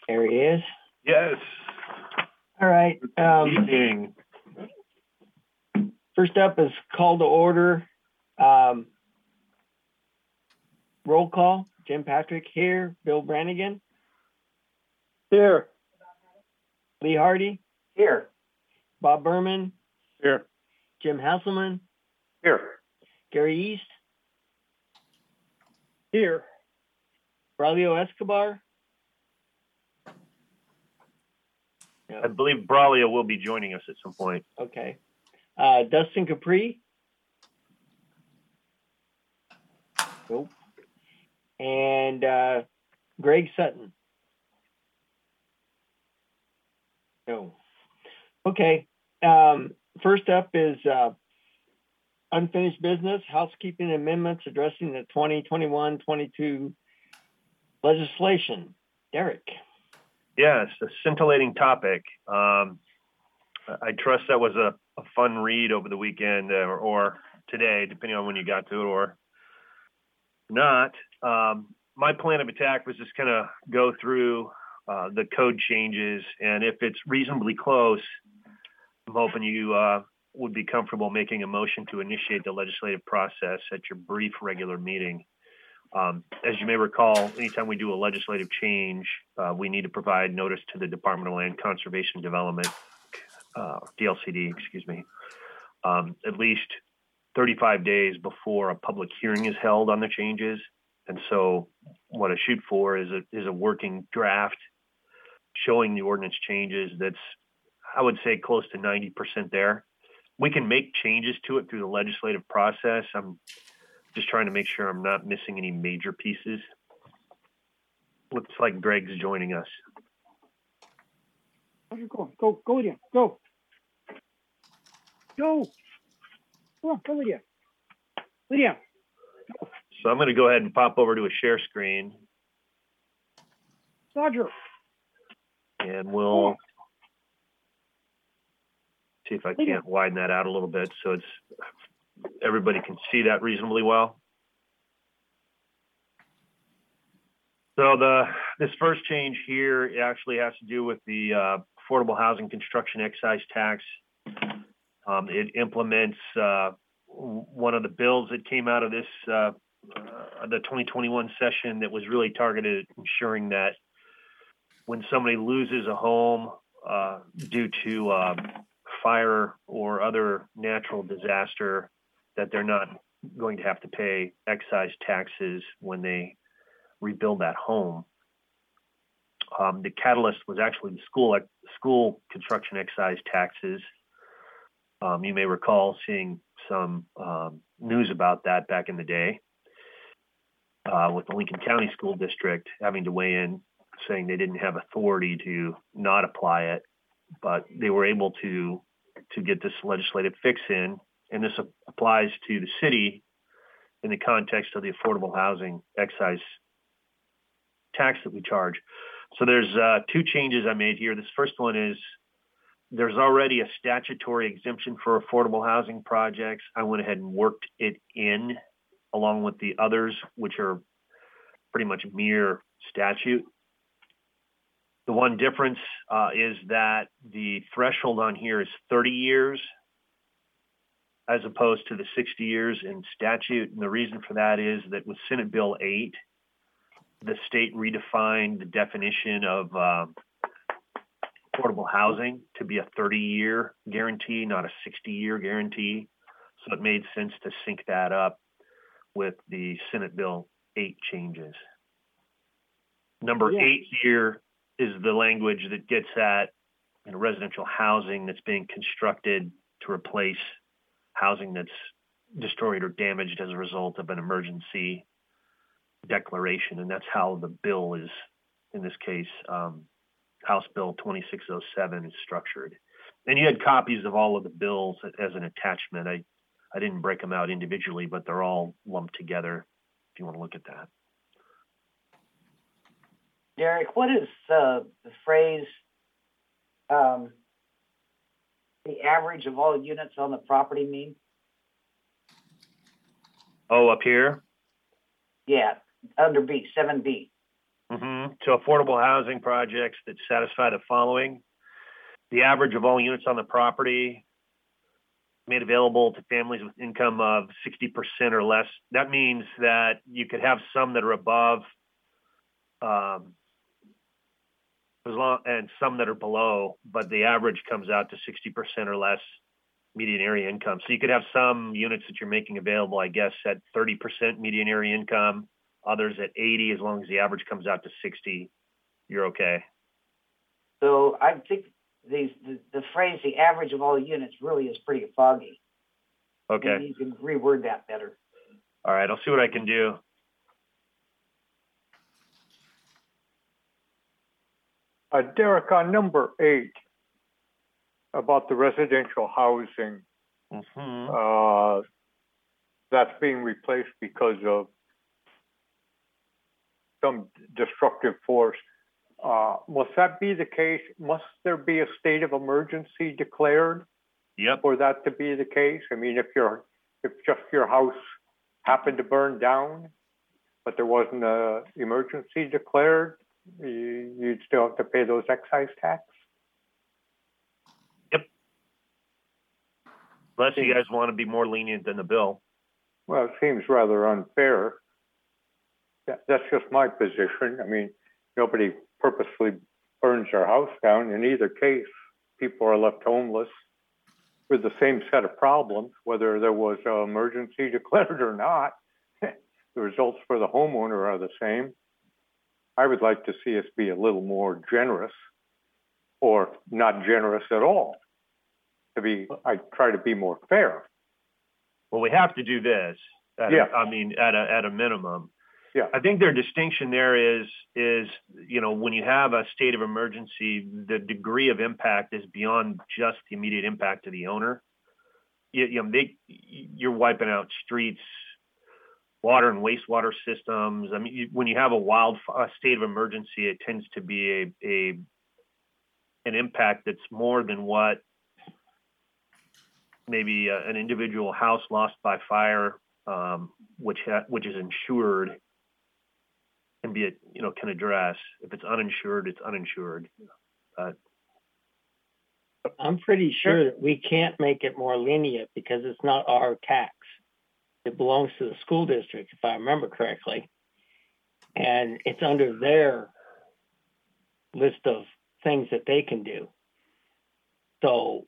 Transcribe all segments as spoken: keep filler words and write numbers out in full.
There he is. Yes. All right. Um, Evening. first up is call to order. Um, roll call. Jim Patrick here. Bill Brannigan. Here. Lee Hardy. Here. Bob Berman. Here. Jim Hasselman. Here. Gary East. Here. Braulio Escobar. I believe Braulio will be joining us at some point. Okay. Uh, Dustin Capri. Nope. And uh, Greg Sutton. No. Okay. Um, first up is uh, unfinished business, housekeeping amendments addressing the twenty twenty-one twenty-two legislation. Derek. Yes, a scintillating topic. Um, I trust that was a, a fun read over the weekend or, or today, depending on when you got to it or not. Um, my plan of attack was just kind of go through uh, the code changes, and if it's reasonably close, I'm hoping you uh, would be comfortable making a motion to initiate the legislative process at your brief regular meeting. Um, as you may recall, anytime we do a legislative change, uh, we need to provide notice to the Department of Land Conservation Development, uh, D L C D, excuse me, um, at least thirty-five days before a public hearing is held on the changes. And so what I shoot for is a, is a working draft showing the ordinance changes that's, I would say, close to ninety percent there. We can make changes to it through the legislative process. I'm just trying to make sure I'm not missing any major pieces. Looks like Greg's joining us. How's it going? Go, go, Lydia. Go. Go. Come on, go, Lydia. Lydia. Go. So I'm going to go ahead and pop over to a share screen. Roger. And we'll see if I can't widen that out a little bit so it's everybody can see that reasonably well. So the this first change here actually has to do with the uh, affordable housing construction excise tax. Um, it implements uh, one of the bills that came out of this uh, uh, the twenty twenty-one session that was really targeted at ensuring that when somebody loses a home uh, due to uh, fire or other natural disaster, that they're not going to have to pay excise taxes when they rebuild that home. Um, the catalyst was actually the school school construction excise taxes. Um, you may recall seeing some um, news about that back in the day uh, with the Lincoln County School District having to weigh in, saying they didn't have authority to not apply it, but they were able to to get this legislative fix in. And this applies to the city in the context of the affordable housing excise tax that we charge. So there's uh, two changes I made here. This first one is there's already a statutory exemption for affordable housing projects. I went ahead and worked it in along with the others, which are pretty much mere statute. The one difference uh, is that the threshold on here is thirty years as opposed to the sixty years in statute. And the reason for that is that with Senate Bill eight, the state redefined the definition of uh, affordable housing to be a thirty year guarantee, not a sixty year guarantee. So it made sense to sync that up with the Senate Bill eight changes. Number Yeah. eight here is the language that gets at you know, residential housing that's being constructed to replace housing that's destroyed or damaged as a result of an emergency declaration. And that's how the bill is, in this case, um, House Bill twenty-six oh seven is structured. And you had copies of all of the bills as an attachment. I, I didn't break them out individually, but they're all lumped together if you want to look at that. Derek, what is uh, the phrase, um, the average of all units on the property mean? Oh, up here? Yeah, under B, seven B. Mm-hmm. To affordable housing projects that satisfy the following: the average of all units on the property made available to families with income of sixty percent or less. That means that you could have some that are above, um, as long, and some that are below, but the average comes out to sixty percent or less median area income. So you could have some units that you're making available, I guess, at thirty percent median area income, others at eighty. As long as the average comes out to sixty, you're okay. So I think these, the, the phrase, the average of all units, really is pretty foggy. Okay. Maybe you can reword that better. All right. I'll see what I can do. Uh, Derek, on number eight, about the residential housing, Mm-hmm. uh, that's being replaced because of some destructive force. Uh, must that be the case? Must there be a state of emergency declared Yep. for that to be the case? I mean, if your if just your house happened to burn down, but there wasn't a emergency declared, you, you'd still have to pay those excise tax? Unless you guys want to be more lenient than the bill. Well, it seems rather unfair. That, that's just my position. I mean, nobody purposely burns their house down. In either case, people are left homeless with the same set of problems, whether there was an emergency declared or not. The results for the homeowner are the same. I would like to see us be a little more generous, or not generous at all. To be, I try to be more fair. Well, we have to do this. At Yeah. a, I mean, at a at a minimum. Yeah. I think their distinction there is is you know, when you have a state of emergency, the degree of impact is beyond just the immediate impact to the owner. You, you know, they you're wiping out streets, water and wastewater systems. I mean, you, when you have a wild a state of emergency, it tends to be a a an impact that's more than what maybe uh, an individual house lost by fire, um, which ha- which is insured, can be a, you know can address. If it's uninsured, it's uninsured. Uh, I'm pretty sure that we can't make it more lenient because it's not our tax. It belongs to the school district, if I remember correctly. And it's under their list of things that they can do. So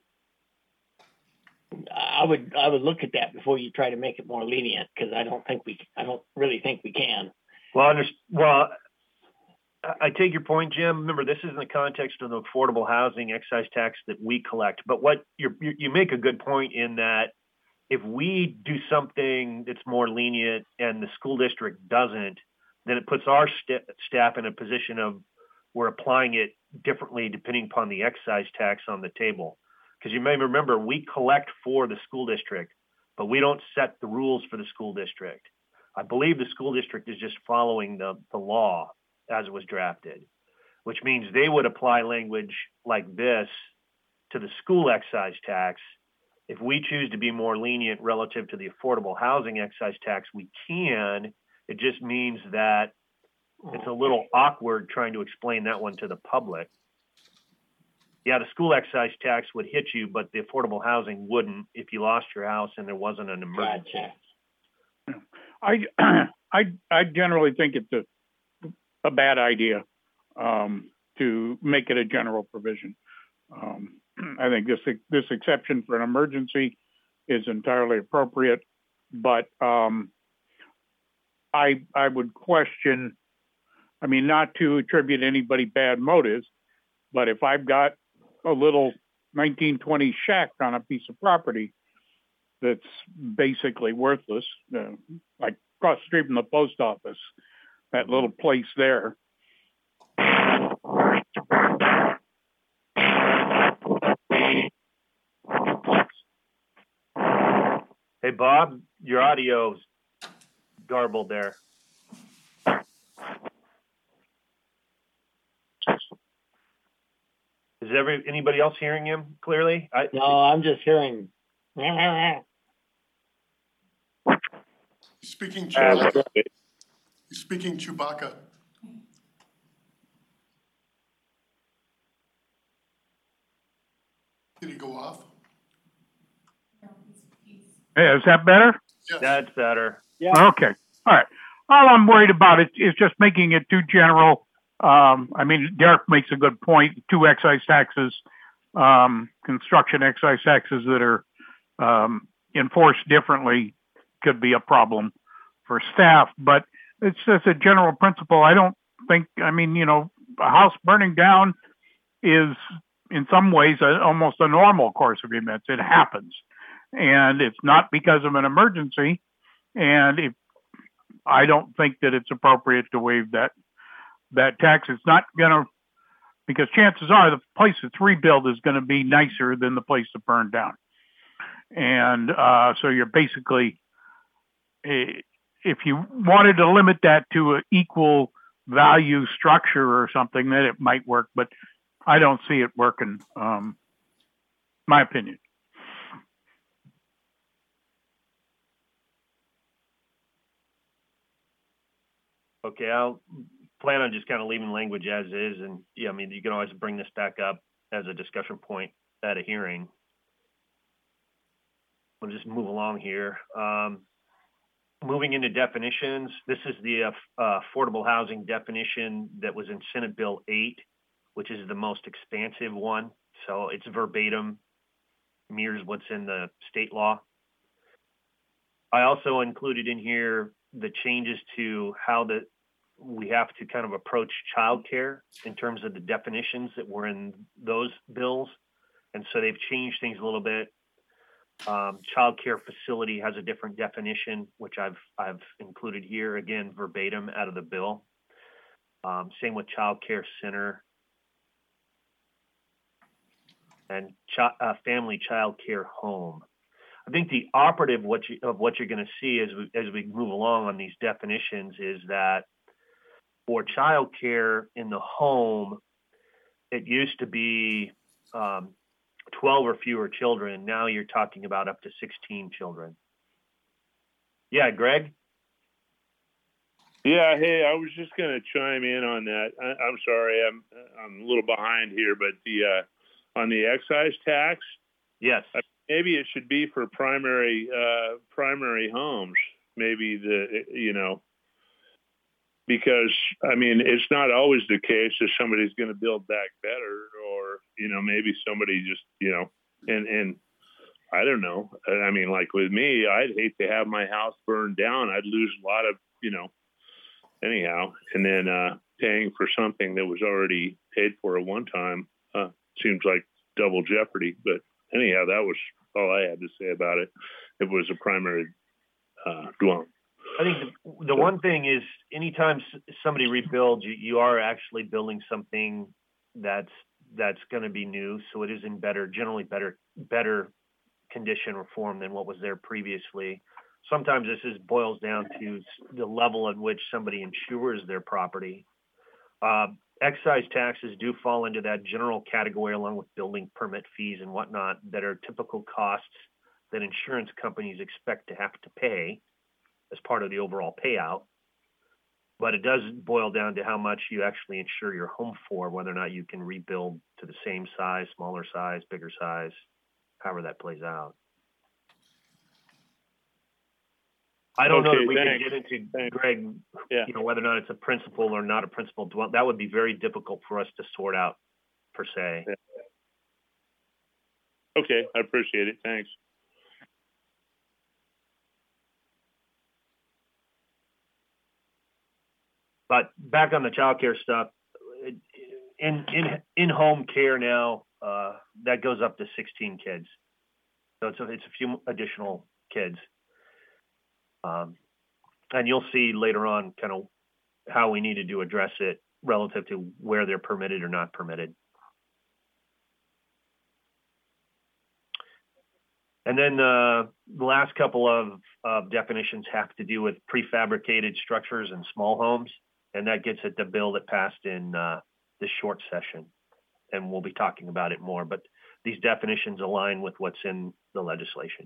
I would I would look at that before you try to make it more lenient, because I don't think we I don't really think we can. well, under, well, I I take your point, Jim. Remember, this is in the context of the affordable housing excise tax that we collect. But what you're, you you make a good point in that if we do something that's more lenient and the school district doesn't, then it puts our st- staff in a position of we're applying it differently depending upon the excise tax on the table. Because you may remember, we collect for the school district, but we don't set the rules for the school district. I believe the school district is just following the, the law as it was drafted, which means they would apply language like this to the school excise tax. If we choose to be more lenient relative to the affordable housing excise tax, we can. It just means that it's a little awkward trying to explain that one to the public. Yeah, the school excise tax would hit you, but the affordable housing wouldn't if you lost your house and there wasn't an emergency. Gotcha. I, I, I generally think it's a, a bad idea um, to make it a general provision. Um, I think this this exception for an emergency is entirely appropriate, but um, I I would question. I mean, not to attribute anybody bad motives, but if I've got a little nineteen twenties shack on a piece of property that's basically worthless, uh, like across the street from the post office, that little place there. Hey, Bob, your audio's garbled there. Is every anybody else hearing him clearly? I, No, I'm just hearing. Speaking Chewbacca. Speaking Chewbacca. Did he go off? Hey, is that better? Yes. That's better. Yeah. Okay. All right. All I'm worried about is, is just making it too general. Um, I mean, Derek makes a good point. Two excise taxes, um, construction excise taxes that are um, enforced differently could be a problem for staff. But it's just a general principle. I don't think, I mean, you know, a house burning down is in some ways a, almost a normal course of events. It happens. And it's not because of an emergency. And if I don't think that it's appropriate to waive that that tax. It's not going to, because chances are the place that's rebuilt is going to be nicer than the place that burned down. And uh, so you're basically, if you wanted to limit that to an equal value structure or something, then it might work. But I don't see it working. Um, my opinion. Okay, I'll plan on just kind of leaving language as is, and yeah, I mean, you can always bring this back up as a discussion point at a hearing. We'll just move along here. Um, moving into definitions, this is the uh, uh, affordable housing definition that was in Senate Bill eight, which is the most expansive one. So it's verbatim, mirrors what's in the state law. I also included in here the changes to how the we have to kind of approach childcare in terms of the definitions that were in those bills. And so they've changed things a little bit. Um, childcare facility has a different definition, which I've I've included here, again, verbatim out of the bill. Um, same with childcare center and ch- uh, family childcare home. I think the operative what you, of what you're going to see as we, as we move along on these definitions is that for childcare in the home, it used to be um, twelve or fewer children. Now you're talking about up to sixteen children. Yeah, Greg? Yeah, hey, I was just going to chime in on that. I, I'm sorry, I'm I'm a little behind here, but the uh, on the excise tax, Yes. maybe it should be for primary uh, primary homes. Maybe the you know. Because, I mean, it's not always the case that somebody's going to build back better, or, you know, maybe somebody just, you know, and, and I don't know. I mean, like with me, I'd hate to have my house burned down. I'd lose a lot of, you know, anyhow. And then uh, paying for something that was already paid for at one time uh, seems like double jeopardy. But anyhow, that was all I had to say about it. It was a primary uh, dwelling. I think the, the one thing is anytime somebody rebuilds, you, you are actually building something that's that's going to be new. So it is in better, generally better, better condition or form than what was there previously. Sometimes this is boils down to the level at which somebody insures their property. Uh, excise taxes do fall into that general category along with building permit fees and whatnot that are typical costs that insurance companies expect to have to pay as part of the overall payout. But it does boil down to how much you actually insure your home for, whether or not you can rebuild to the same size, smaller size, bigger size, however that plays out. I don't Okay, know that we thanks. can get into, Thanks. Greg, Yeah. you know, whether or not it's a principal or not a principal dwell. That would be very difficult for us to sort out, per se. Yeah. Okay, I appreciate it. Thanks. But back on the childcare stuff, in in in home care now, uh, that goes up to sixteen kids. So it's a, it's a few additional kids, um, and you'll see later on kind of how we needed to address it relative to where they're permitted or not permitted. And then uh, the last couple of, of definitions have to do with prefabricated structures and small homes. And that gets at the bill that passed in uh, this short session. And we'll be talking about it more, but these definitions align with what's in the legislation.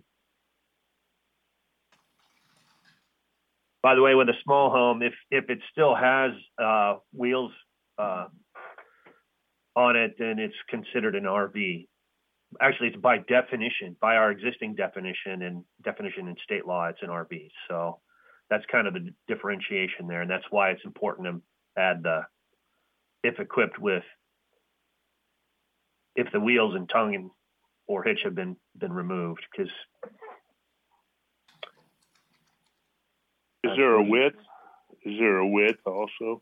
By the way, with a small home, if, if it still has uh, wheels uh, on it, then it's considered an R V. actually it's by definition, by our existing definition and definition in state law, it's an R B. So that's kind of the differentiation there. And that's why it's important to add the, if equipped with, if the wheels and tongue and or hitch have been, been removed, because. Is there a width? Is there a width also?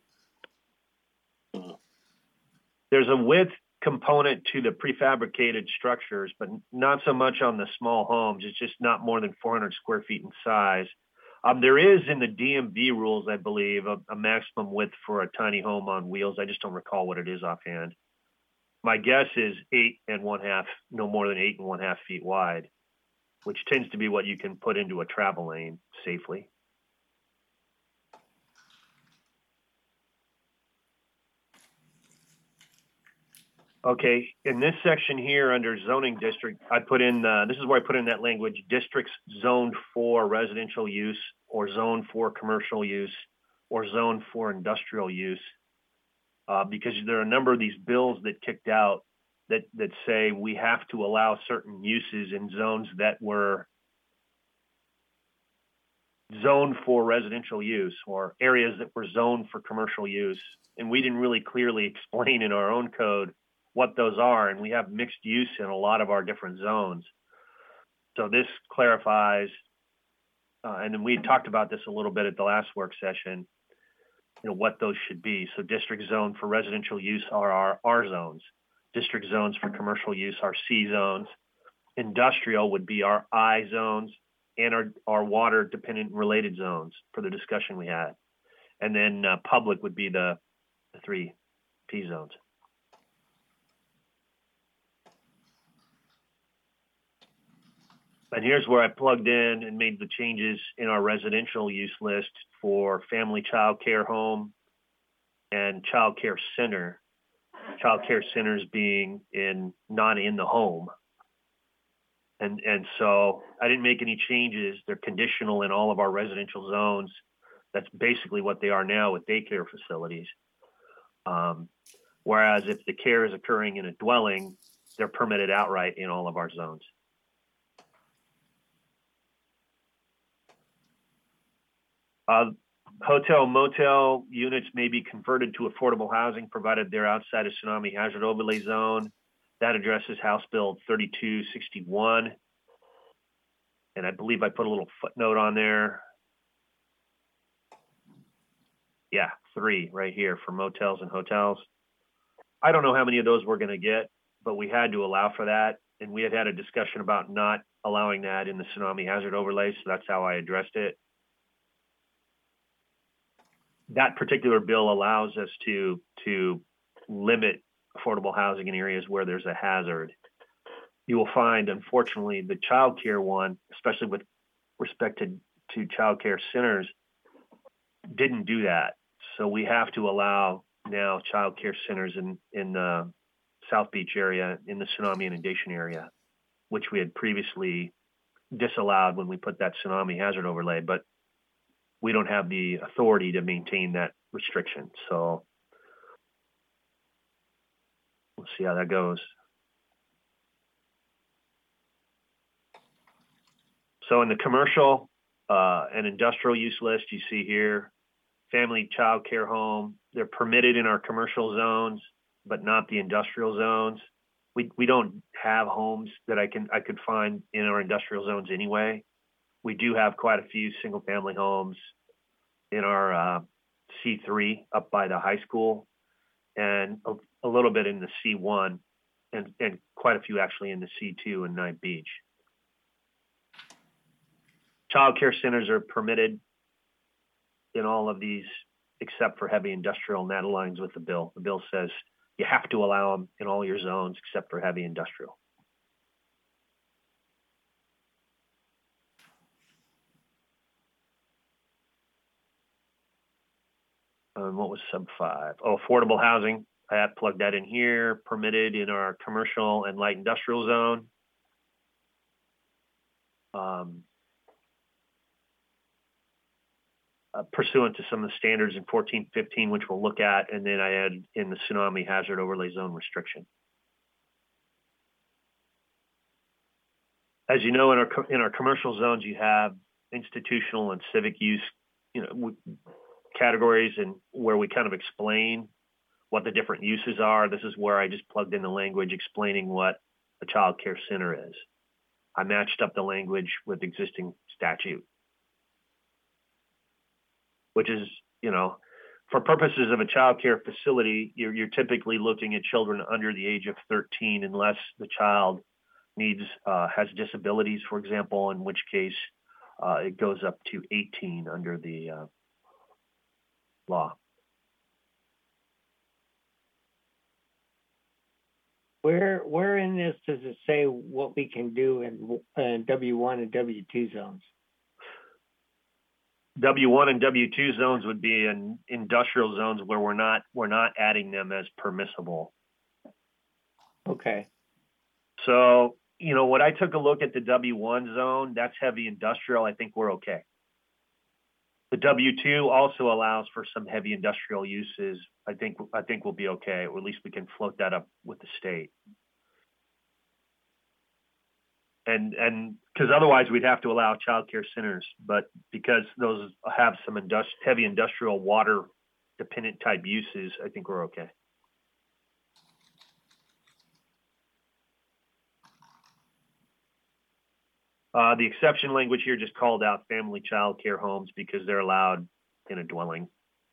There's a width component to the prefabricated structures, but not so much on the small homes. It's just not more than four hundred square feet in size. Um, there is in the D M V rules, I believe, a, a maximum width for a tiny home on wheels. I just don't recall what it is offhand. My guess is eight and one half, no more than eight and one half feet wide, which tends to be what you can put into a travel lane safely. Okay, in this section here under zoning district, I put in, uh, this is where I put in that language, districts zoned for residential use or zoned for commercial use or zoned for industrial use. Uh, because there are a number of these bills that kicked out that, that say we have to allow certain uses in zones that were zoned for residential use or areas that were zoned for commercial use. And we didn't really clearly explain in our own code what those are, and we have mixed use in a lot of our different zones. So this clarifies, uh, and then we talked about this a little bit at the last work session, you know, what those should be. So district zone for residential use are our R zones. District zones for commercial use are C zones. Industrial would be our I zones, and our, our water dependent related zones for the discussion we had. And then uh, public would be the, the three P zones. And here's where I plugged in and made the changes in our residential use list for family child care home and child care center. Child care centers being in not in the home. And, and so I didn't make any changes. They're conditional in all of our residential zones. That's basically what they are now with daycare facilities. Um, whereas if the care is occurring in a dwelling, they're permitted outright in all of our zones. Uh, hotel motel units may be converted to affordable housing provided they're outside a tsunami hazard overlay zone. That addresses House Bill thirty-two sixty-one. And I believe I put a little footnote on there. Yeah, three right here for motels and hotels. I don't know how many of those we're going to get, but we had to allow for that. And we had had a discussion about not allowing that in the tsunami hazard overlay. So that's how I addressed it. That particular bill allows us to, to limit affordable housing in areas where there's a hazard. You will find, unfortunately, the child care one, especially with respect to, to child care centers, didn't do that. So we have to allow now child care centers in, in the South Beach area, in the tsunami inundation area, which we had previously disallowed when we put that tsunami hazard overlay. But we don't have the authority to maintain that restriction. So we'll see how that goes. So in the commercial uh, and industrial use list, you see here, family child care home, they're permitted in our commercial zones, but not the industrial zones. We, we don't have homes that I can I could find in our industrial zones anyway. We do have quite a few single family homes in our uh, C three up by the high school and a, a little bit in the C one and, and quite a few actually in the C two in Night Beach. Child care centers are permitted in all of these except for heavy industrial, and that aligns with the bill. The bill says you have to allow them in all your zones except for heavy industrial. Um, what was sub five? Oh, affordable housing. I have plugged that in here, permitted in our commercial and light industrial zone. Um, uh, pursuant to some of the standards in fourteen fifteen, which we'll look at, and then I add in the tsunami hazard overlay zone restriction. as you know, in our co- in our commercial zones, you have institutional and civic use, you know, w- categories, and where we kind of explain what the different uses are. This is where I just plugged in the language explaining what a child care center is. I matched up the language with existing statute, which is, you know, for purposes of a child care facility, you're, you're typically looking at children under the age of thirteen, unless the child needs, uh, has disabilities, for example, in which case uh, it goes up to eighteen under the uh, law. Where where in this does it say what we can do in, in W one and W two zones? W one and W two zones would be in industrial zones where we're not we're not adding them as permissible. Okay. So, you know, when I took a look at the W one zone, that's heavy industrial. I think we're okay. The W two also allows for some heavy industrial uses. I think I think we'll be okay, or at least we can float that up with the state. And and because otherwise we'd have to allow child care centers, but because those have some industri- heavy industrial water dependent type uses, I think we're okay. Uh, the exception language here just called out family child care homes because they're allowed in a dwelling.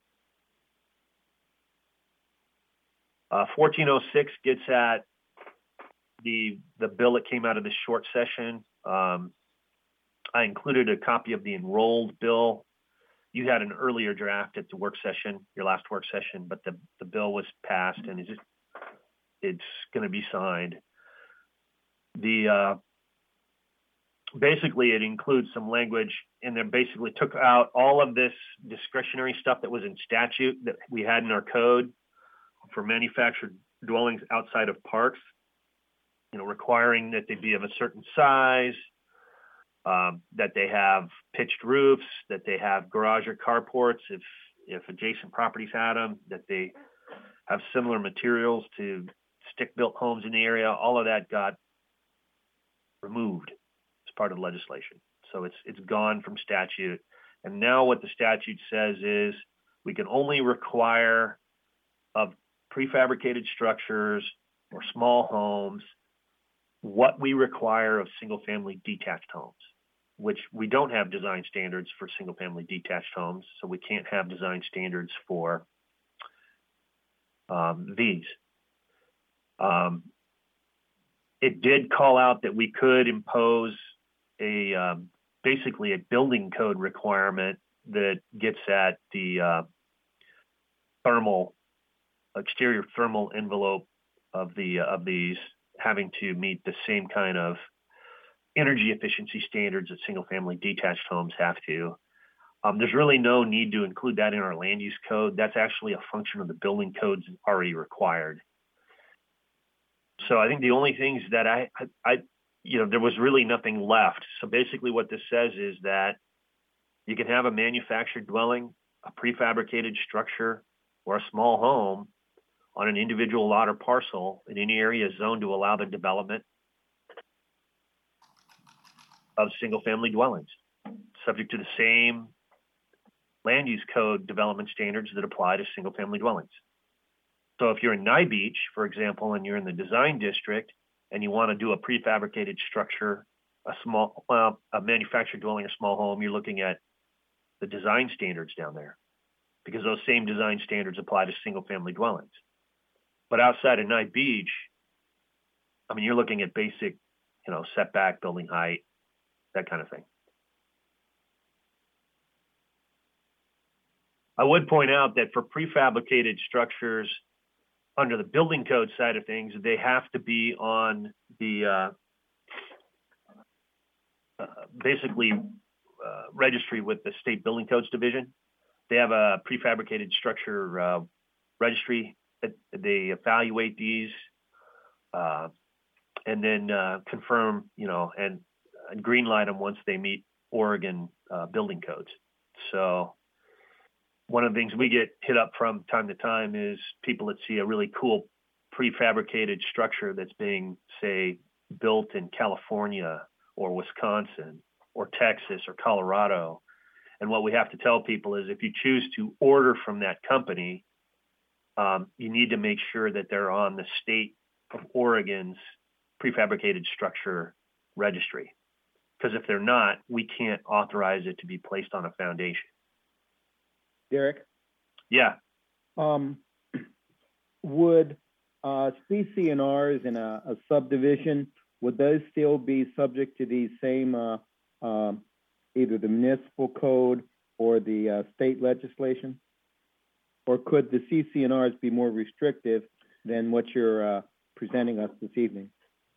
Uh, fourteen oh six gets at the the bill that came out of this short session. Um, I included a copy of the enrolled bill. You had an earlier draft at the work session, your last work session, but the, the bill was passed and it's, it's going to be signed. The uh, basically, it includes some language and then basically took out all of this discretionary stuff that was in statute that we had in our code for manufactured dwellings outside of parks, you know, requiring that they be of a certain size, um, that they have pitched roofs, that they have garage or carports if, if adjacent properties had them, that they have similar materials to stick-built homes in the area. All of that got removed as part of the legislation. So it's it's gone from statute. And now what the statute says is we can only require of prefabricated structures or small homes what we require of single-family detached homes, which we don't have design standards for single-family detached homes, so we can't have design standards for um, these. Um, it did call out that we could impose a um, basically a building code requirement that gets at the uh, thermal exterior thermal envelope of the uh, of these having to meet the same kind of energy efficiency standards that single family detached homes have to. Um, there's really no need to include that in our land use code. That's actually a function of the building codes already required. So I think the only things that I, I, I you know, there was really nothing left. So basically what this says is that you can have a manufactured dwelling, a prefabricated structure, or a small home on an individual lot or parcel in any area zoned to allow the development of single-family dwellings, subject to the same land use code development standards that apply to single-family dwellings. So if you're in Nye Beach, for example, and you're in the design district, and you want to do a prefabricated structure, a small, well, a manufactured dwelling or small home, you're looking at the design standards down there because those same design standards apply to single-family dwellings. But outside of Nye Beach, I mean, you're looking at basic, you know, setback, building height, that kind of thing. I would point out that for prefabricated structures under the building code side of things, they have to be on the uh, uh, basically uh, registry with the state building codes division. They have a prefabricated structure uh, registry that they evaluate these uh, and then uh, confirm, you know, and, and green light them once they meet Oregon uh, building codes. So one of the things we get hit up from time to time is people that see a really cool prefabricated structure that's being, say, built in California or Wisconsin or Texas or Colorado. And what we have to tell people is if you choose to order from that company, um, you need to make sure that they're on the state of Oregon's prefabricated structure registry. Because if they're not, we can't authorize it to be placed on a foundation. Derek, Yeah. um, would uh, C C N Rs in a, a subdivision, would those still be subject to these same, uh, um, either the municipal code or the uh, state legislation? Or could the C C N Rs be more restrictive than what you're uh, presenting us this evening?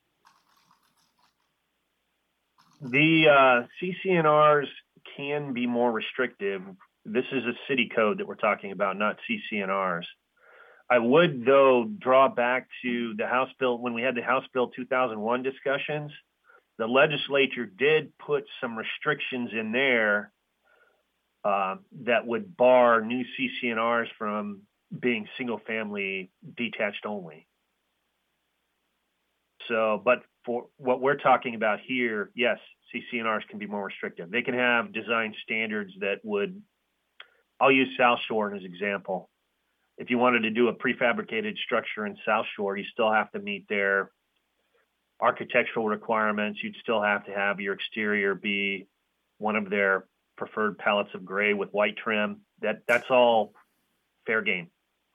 The uh, C C N Rs can be more restrictive. This is a city code that we're talking about, not C C N Rs. I would, though, draw back to the House Bill, when we had the House Bill two thousand one discussions, the legislature did put some restrictions in there uh, that would bar new C C N Rs from being single-family detached only. So, but for what we're talking about here, yes, C C N Rs can be more restrictive. They can have design standards that would, I'll use South Shore as an example. If you wanted to do a prefabricated structure in South Shore, you still have to meet their architectural requirements. You'd still have to have your exterior be one of their preferred palettes of gray with white trim. That that's all fair game.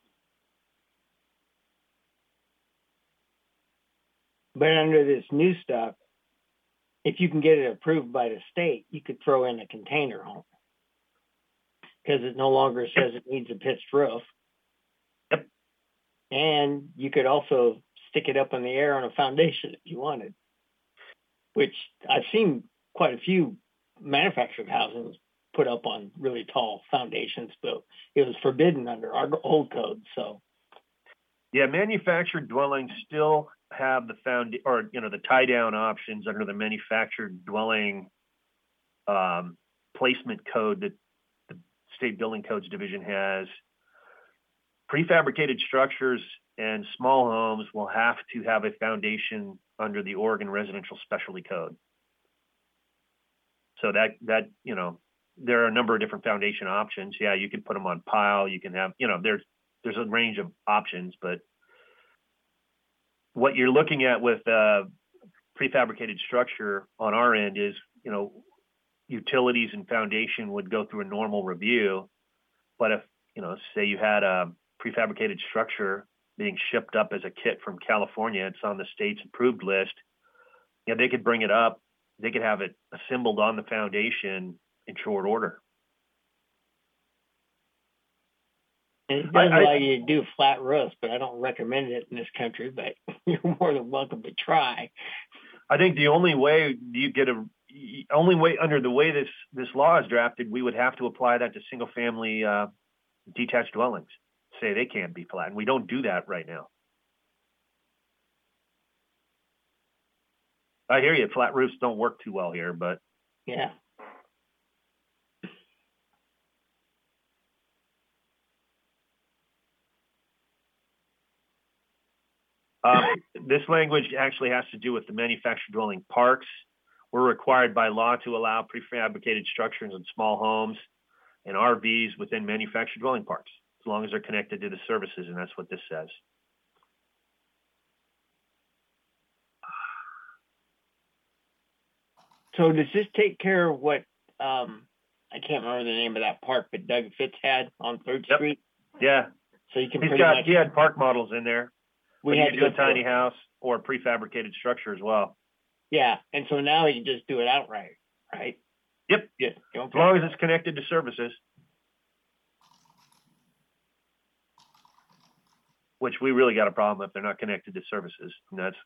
But under this new stuff, if you can get it approved by the state, you could throw in a container home because it no longer says it needs a pitched roof. Yep. And you could also stick it up in the air on a foundation if you wanted, which I've seen quite a few manufactured houses put up on really tall foundations, but it was forbidden under our old code. So, yeah, manufactured dwellings still have the found or you know the tie down options under the manufactured dwelling um, placement code that the State Building Codes Division has. Prefabricated structures and small homes will have to have a foundation under the Oregon Residential Specialty Code. So that that you know there are a number of different foundation options. Yeah, you can put them on pile. You can have you know there's there's a range of options, but what you're looking at with uh, prefabricated structure on our end is, you know, utilities and foundation would go through a normal review. But if, you know, say you had a prefabricated structure being shipped up as a kit from California, it's on the state's approved list, yeah, they could bring it up. They could have it assembled on the foundation in short order. and it does I- I- allow you to do flat roofs, but I don't recommend it in this country, but you're more than welcome to try. I think the only way you get a only way under the way this this law is drafted, we would have to apply that to single family uh, detached dwellings. Say they can't be flat, and we don't do that right now. I hear you. Flat roofs don't work too well here, but Yeah. um, this language actually has to do with the manufactured dwelling parks. We're required by law to allow prefabricated structures in small homes and R Vs within manufactured dwelling parks, as long as they're connected to the services, and that's what this says. So does this take care of what, um, I can't remember the name of that park, but Doug Fitz had on Third Yep. Street? Yeah, So you can he's pretty got much, he had park models in there. we We had had to do a go through tiny it. house or a prefabricated structure as well. Yeah, and so now you just do it outright, right? Yep. Yeah. As long as it's connected to services, which we really got a problem if they're not connected to services. And that's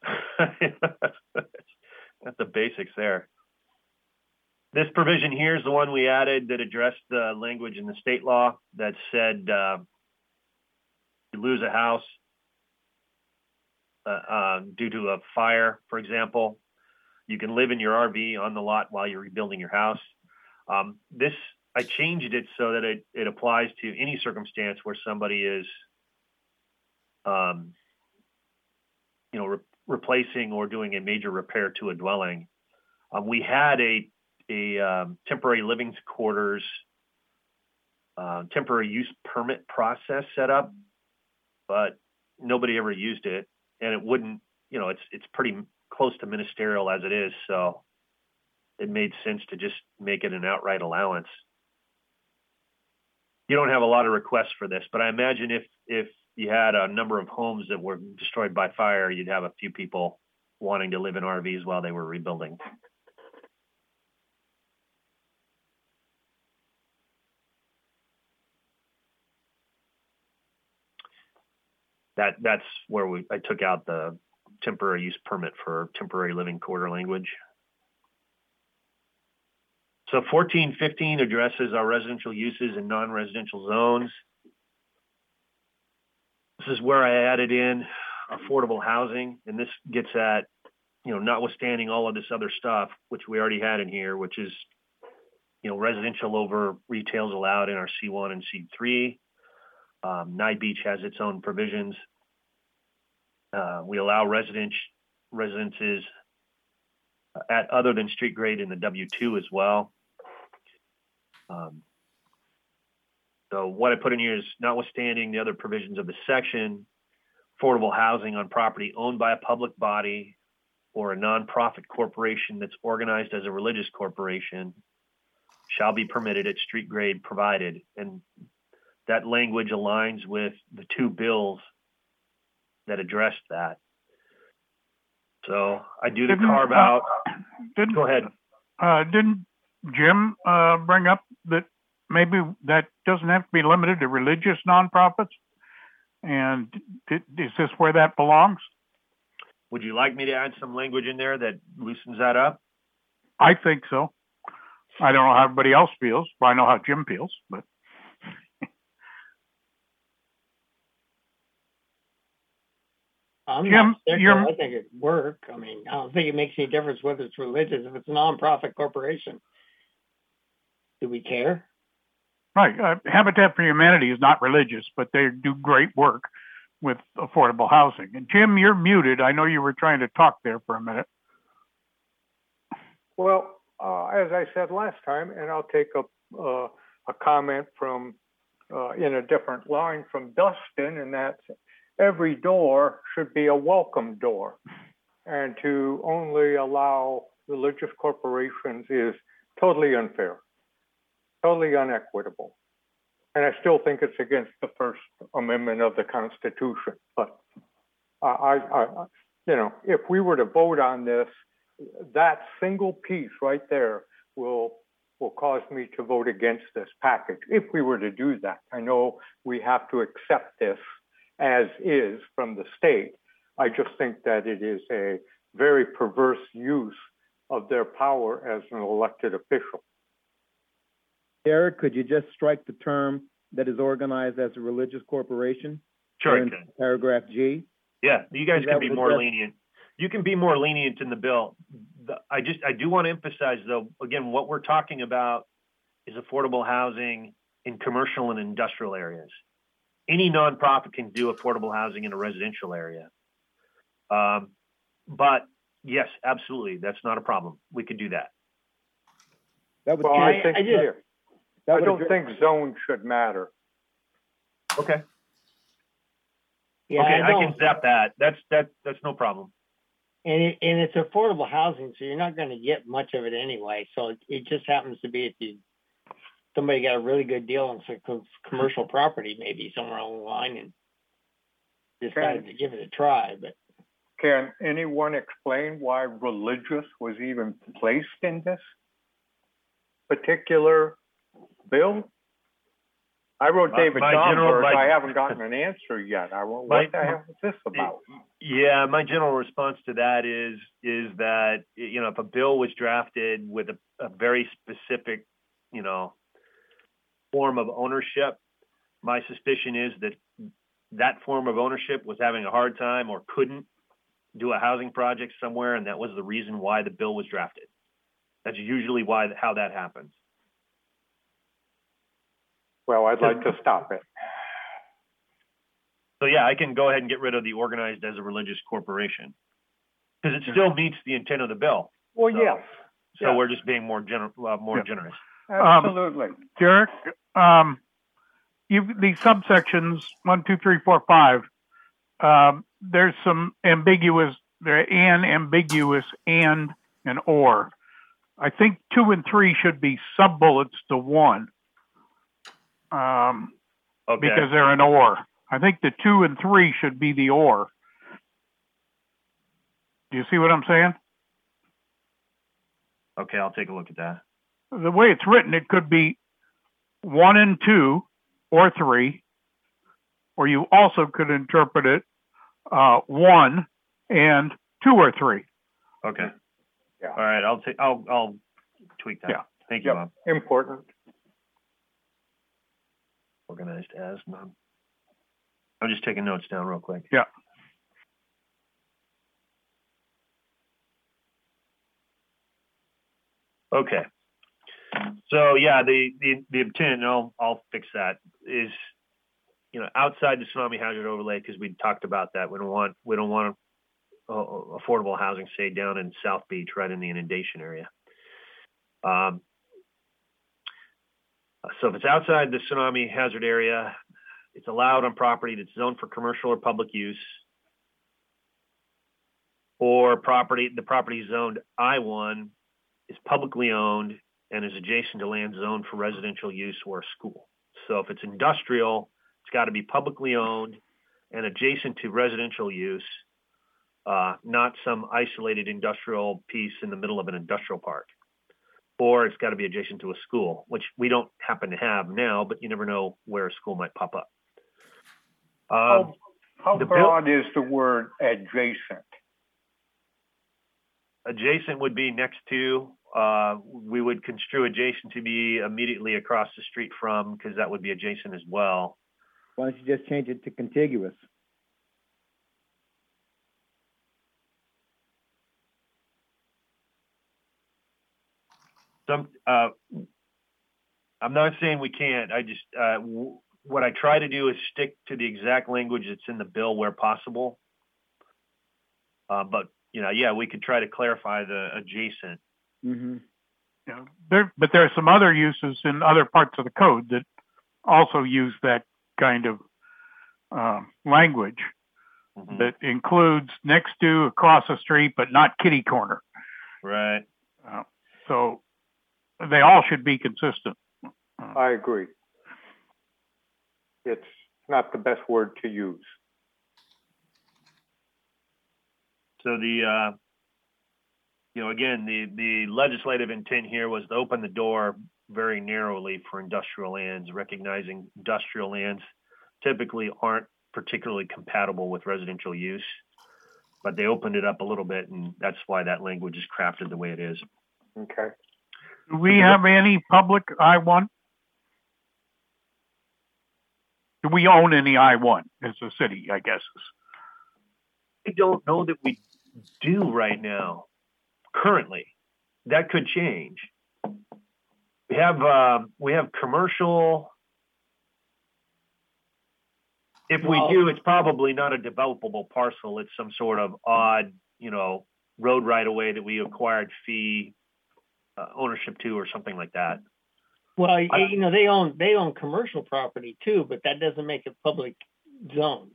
that's the basics there. This provision here is the one we added that addressed the language in the state law that said uh, you lose a house uh, uh, due to a fire, for example. You can live in your R V on the lot while you're rebuilding your house. Um, this, I changed it so that it, it applies to any circumstance where somebody is, um, you know, re- replacing or doing a major repair to a dwelling. Um, we had a, a um, temporary living quarters, uh, temporary use permit process set up, but nobody ever used it, and it wouldn't, you know, it's, it's pretty close to ministerial as it is. So it made sense to just make it an outright allowance. You don't have a lot of requests for this, but I imagine if, if you had a number of homes that were destroyed by fire, you'd have a few people wanting to live in R Vs while they were rebuilding. That, that's where we, I took out the temporary use permit for temporary living quarter language. So fourteen fifteen addresses our residential uses in non-residential zones. This is where I added in affordable housing, and this gets at, you know, notwithstanding all of this other stuff, which we already had in here, which is, you know, residential over retail's allowed in our C one and C three. Um, Nye Beach has its own provisions. Uh, we allow residence, residences at other than street grade in the W two as well. Um, so what I put in here is notwithstanding the other provisions of the section, affordable housing on property owned by a public body or a nonprofit corporation that's organized as a religious corporation shall be permitted at street grade provided. And that language aligns with the two bills that addressed that. So I do the Didn't, carve uh, out. Didn't, Go ahead. Uh, didn't Jim uh, bring up that maybe that doesn't have to be limited to religious nonprofits? And did, is this where that belongs? Would you like me to add some language in there that loosens that up? I think so. I don't know how everybody else feels. Well, I know how Jim feels, but. I'm Jim, not sick, you're- I think it'd work. I mean, I don't think it makes any difference whether it's religious, if it's a nonprofit corporation. Do we care? Right. Uh, Habitat for Humanity is not religious, but they do great work with affordable housing. And Jim, you're muted. I know you were trying to talk there for a minute. Well, uh, as I said last time, and I'll take a, uh, a comment from, uh, in a different line from Dustin, and that's every door should be a welcome door. And to only allow religious corporations is totally unfair, totally unequitable. And I still think it's against the First Amendment of the Constitution. But I, I, I you know, if we were to vote on this, that single piece right there will will cause me to vote against this package if we were to do that. I know we have to accept this as is from the state. I just think that it is a very perverse use of their power as an elected official. Eric, could you just strike the term that is organized as a religious corporation? Sure, I in can. Paragraph G. Yeah, you guys Is that can be what more that- lenient. You can be more lenient in the bill. The, I just, I do want to emphasize though, again, what we're talking about is affordable housing in commercial and industrial areas. Any nonprofit can do affordable housing in a residential area. Um, but yes, absolutely, that's not a problem. We could do that. That would Well, change- I think I just- here, that I would don't address- think zone should matter. Okay. Yeah, okay, I I, don't. can zap that. That's that. That's no problem. And, it, and it's affordable housing, so you're not going to get much of it anyway. So it, it just happens to be if you somebody got a really good deal on some co- commercial property, maybe somewhere along the line, and decided to give it a try. But Can anyone explain why religious was even placed in this particular bill? I wrote My- David my general- Domberg. my- I haven't gotten an answer yet. I won't, My- what the hell is this about? Yeah, my general response to that is is that you know if a bill was drafted with a, a very specific you know form of ownership, my suspicion is that that form of ownership was having a hard time or couldn't do a housing project somewhere, and that was the reason why the bill was drafted. That's usually why how that happens. Well, I'd like to stop it. So yeah, I can go ahead and get rid of the organized as a religious corporation because it still meets the intent of the bill. Well, So- yes, So Yeah. we're just being more gener- uh, more Yeah. generous. Absolutely. Derek, um, you, these subsections, one, two, three, four, five, um, there's some ambiguous, there and ambiguous and and or. I think two and three should be sub-bullets to one. Um, Okay. because they're an or. I think the two and three should be the or. Do you see what I'm saying? Okay, I'll take a look at that. The way it's written, it could be one and two or three, or you also could interpret it uh, one and two or three. Okay. Yeah. All right, I'll take. I'll I'll tweak that. Yeah. Thank you, Yep. Bob. Important. Organized as Bob. I'm just taking notes down real quick. Yeah. Okay. So yeah, the the the intent, and I'll I'll fix that, is, you know, outside the tsunami hazard overlay, because we talked about that. We don't want we don't want uh, affordable housing, say, down in South Beach, right in the inundation area. Um, so if it's outside the tsunami hazard area, it's allowed on property that's zoned for commercial or public use, or property the property zoned I one is publicly owned and is adjacent to land zoned for residential use or a school. So if it's industrial, it's got to be publicly owned and adjacent to residential use, uh, not some isolated industrial piece in the middle of an industrial park. Or it's got to be adjacent to a school, which we don't happen to have now, but you never know where a school might pop up. Um, How the bill- broad is the word adjacent? adjacent would be next to. Uh, we would construe adjacent to be immediately across the street from, because that would be adjacent as well. Why don't you just change it to contiguous? Some, uh, I'm not saying we can't. I just, uh, w- what I try to do is stick to the exact language that's in the bill where possible. Uh, but, you know, yeah, we could try to clarify the adjacent. Mm-hmm. Yeah, there, but there are some other uses in other parts of the code that also use that kind of uh, language Mhm. that includes next to, across the street, but not kitty corner. Right. Uh, so they all should be consistent. Uh, I agree. It's not the best word to use. So the, uh, you know, again, the, the legislative intent here was to open the door very narrowly for industrial lands, recognizing industrial lands typically aren't particularly compatible with residential use, but they opened it up a little bit, and that's why that language is crafted the way it is. Okay. do we have any public I one? Do we own any I one as a city, I guess? I don't know that we do right now, currently. That could change. We have, uh, we have commercial. If we Well- do, it's probably not a developable parcel. It's some sort of odd, you know, road right of way that we acquired fee uh, ownership to, or something like that. Well, I- you know, they own, they own commercial property too, but that doesn't make it public zoned.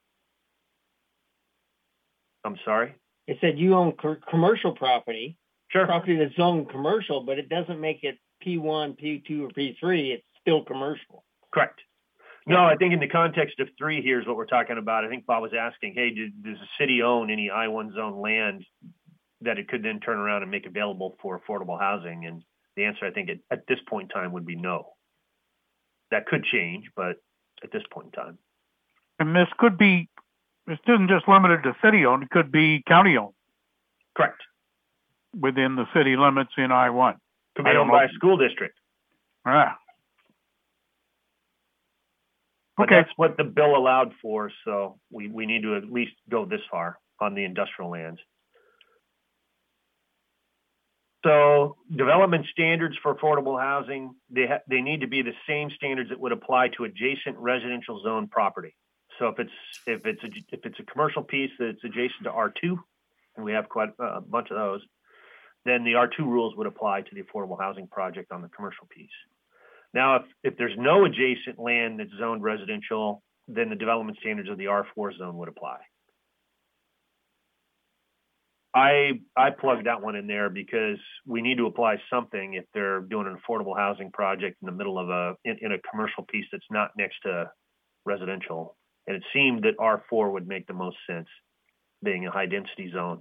I'm sorry. It said you own co- commercial property, Sure. property that's zoned commercial, but it doesn't make it P one, P two, or P three. It's still commercial. Correct. No, I think in the context of three, here's what we're talking about. I think Bob was asking, hey, did, does the city own any I one zone land that it could then turn around and make available for affordable housing? And the answer, I think, at, at this point in time would be no. That could change, but at this point in time. And this could be, this isn't just limited to city owned, it could be county owned Correct. within the city limits in I one. Could be I don't owned know. by a school district. Ah. But Okay. that's what the bill allowed for, so we, we need to at least go this far on the industrial lands. So development standards for affordable housing, they ha- they need to be the same standards that would apply to adjacent residential zone property. So if it's if it's a, if it's a commercial piece that's adjacent to R two, and we have quite a bunch of those, then the R two rules would apply to the affordable housing project on the commercial piece. Now, if, if there's no adjacent land that's zoned residential, then the development standards of the R four zone would apply. I I plugged that one in there because we need to apply something if they're doing an affordable housing project in the middle of a, in, in a commercial piece that's not next to residential. And it seemed that R four would make the most sense, being a high density zone.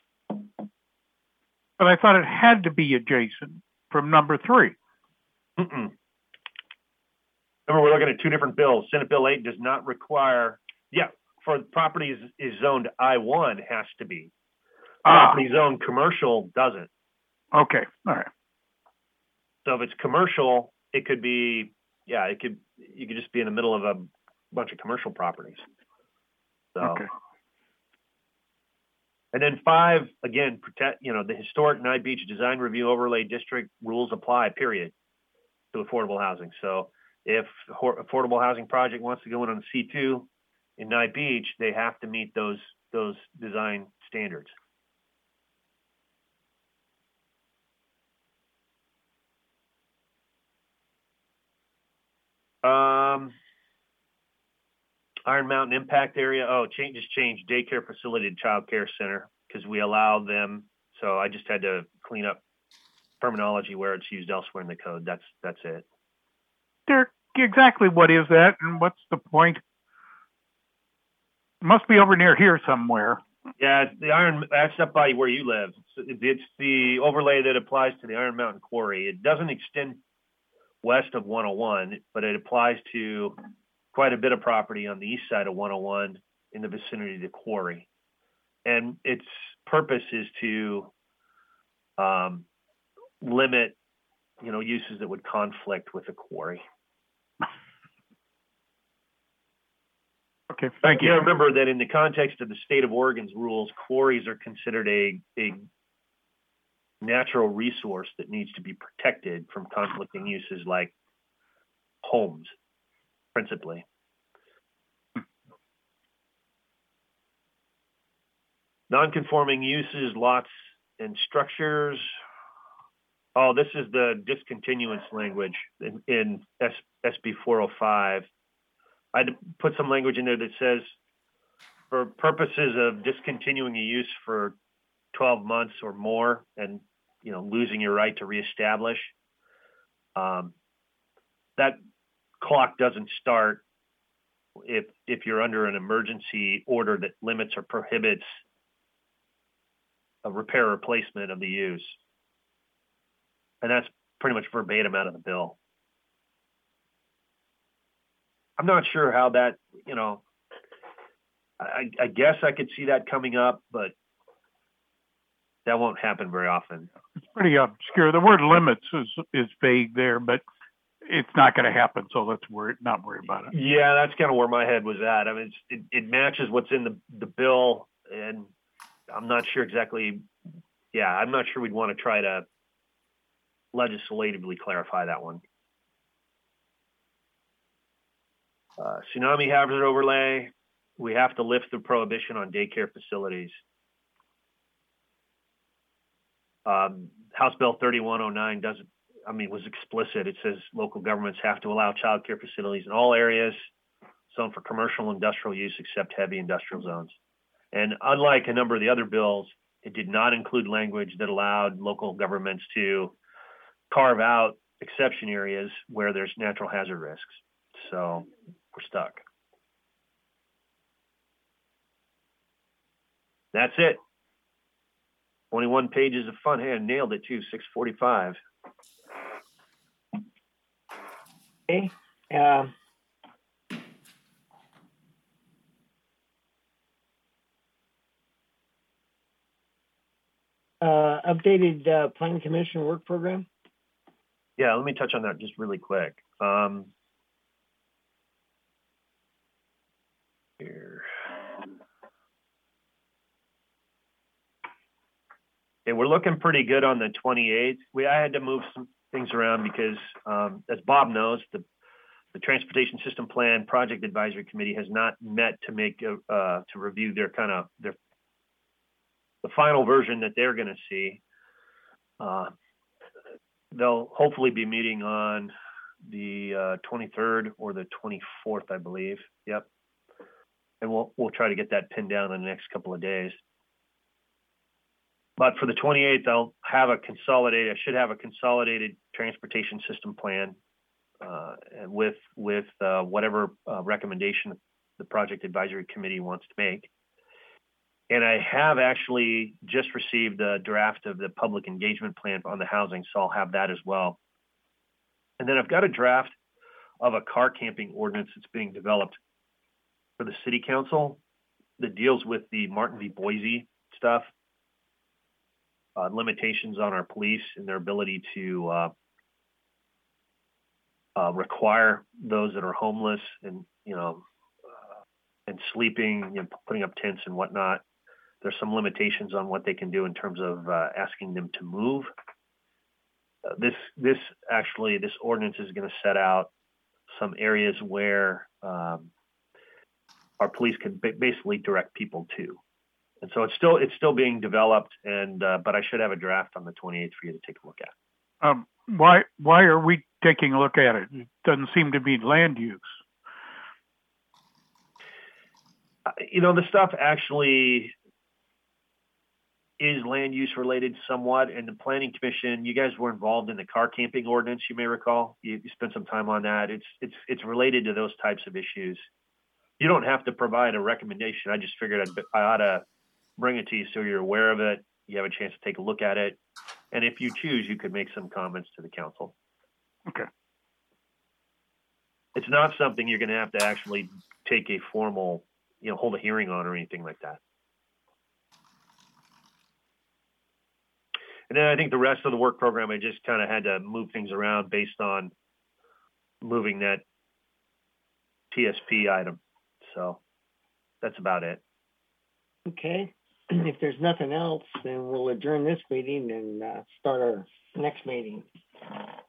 But I thought it had to be adjacent from number three. Mm-mm. Remember, we're looking at two different bills. Senate Bill eight does not require, yeah, for property is, is zoned I one has to be. Property zone commercial doesn't. Okay, all right. So if it's commercial, it could be, yeah, it could, you could just be in the middle of a bunch of commercial properties. So. Okay. And then five, again, protect, you know, the historic Nye Beach Design Review Overlay District rules apply, period, to affordable housing. So if affordable housing project wants to go in on C two in Nye Beach, they have to meet those, those design standards. Um, Iron Mountain Impact Area. Oh, change just change daycare facility to child care center because we allow them. So I just had to clean up terminology where it's used elsewhere in the code. That's that's it. Derek, exactly what is that, and what's the point? It must be over near here somewhere. Yeah, it's the Iron. That's up by where you live. It's, it's the overlay that applies to the Iron Mountain Quarry. It doesn't extend west of one oh one, but it applies to quite a bit of property on the east side of one oh one in the vicinity of the quarry. And its purpose is to um, limit, you know, uses that would conflict with the quarry. Okay, thank you. Yeah, remember that in the context of the state of Oregon's rules, quarries are considered a, a natural resource that needs to be protected from conflicting uses like homes, principally. Non-conforming uses, lots and structures. Oh, this is the discontinuance language in, in S, SB four oh five. I'd put some language in there that says, for purposes of discontinuing a use for twelve months or more and, you know, losing your right to reestablish, um, that clock doesn't start if if you're under an emergency order that limits or prohibits a repair or replacement of the use. And that's pretty much verbatim out of the bill. I'm not sure how that, you know, I, I guess I could see that coming up, but that won't happen very often. It's pretty obscure. The word limits is, is vague there, but it's not going to happen. So let's worry, not worry about it. Yeah, that's kind of where my head was at. I mean, it's, it, it matches what's in the, the bill, and I'm not sure exactly. Yeah, I'm not sure we'd want to try to legislatively clarify that one. Uh, tsunami hazard overlay. We have to lift the prohibition on daycare facilities. Um, House Bill thirty-one oh nine doesn't, I mean, was explicit. It says local governments have to allow child care facilities in all areas zoned for commercial industrial use except heavy industrial zones. And unlike a number of the other bills, it did not include language that allowed local governments to carve out exception areas where there's natural hazard risks. So we're stuck. That's it. twenty-one pages of fun. Hey, I nailed it too, six forty-five. Okay. Uh, uh, updated uh, Planning Commission work program. Yeah, let me touch on that just really quick. Um, here. Okay, we're looking pretty good on the twenty-eighth. We I had to move some things around because, um, as Bob knows, the the Transportation System Plan Project Advisory Committee has not met to make a, uh, to review their kind of their the final version that they're going to see. Uh, they'll hopefully be meeting on the uh, twenty-third or the twenty-fourth, I believe. Yep. And we'll we'll try to get that pinned down in the next couple of days. But for the twenty-eighth, I'll have a consolidated. I should have a consolidated transportation system plan uh, with with uh, whatever uh, recommendation the project advisory committee wants to make. And I have actually just received a draft of the public engagement plan on the housing, so I'll have that as well. And then I've got a draft of a car camping ordinance that's being developed for the city council that deals with the Martin v. Boise stuff, uh, limitations on our police and their ability to uh, uh, require those that are homeless and, you know, uh, and sleeping, you know, putting up tents and whatnot. There's some limitations on what they can do in terms of uh, asking them to move. Uh, this, this actually, this ordinance is going to set out some areas where um, our police can ba- basically direct people to. And so it's still, it's still being developed, and uh, but I should have a draft on the twenty-eighth for you to take a look at. Um, why, why are we taking a look at it? It doesn't seem to be land use. Uh, you know, the stuff actually is land use related somewhat, and the planning commission, you guys were involved in the car camping ordinance, you may recall. You, you spent some time on that. It's it's it's related to those types of issues. You don't have to provide a recommendation. I just figured I'd, I ought to bring it to you so you're aware of it. You have a chance to take a look at it, and if you choose, you could make some comments to the council. Okay. It's not something you're going to have to actually take a formal, you know, hold a hearing on or anything like that. And then I think the rest of the work program, I just kind of had to move things around based on moving that T S P item. So that's about it. Okay. If there's nothing else, then we'll adjourn this meeting and uh, start our next meeting.